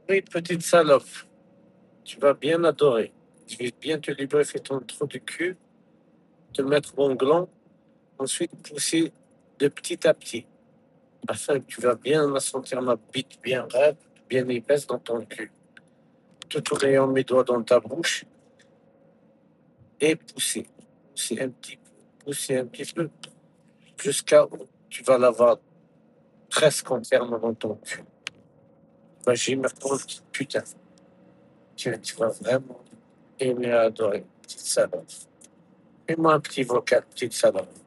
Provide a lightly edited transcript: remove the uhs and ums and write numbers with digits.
Oui, petite salope, tu vas bien adorer. Je vais bien te lubrifier ton trou du cul, te mettre mon gland, ensuite pousser de petit à petit, afin que tu vas bien sentir ma bite bien raide, bien épaisse dans ton cul. Tout en ayant mes doigts dans ta bouche et pousser un petit peu, jusqu'à où tu vas l'avoir presque entièrement dans ton cul. Imagine maintenant, putain, tu vas vraiment aimer adorer, petite salope. Fais-moi un petit vocal, petite salope.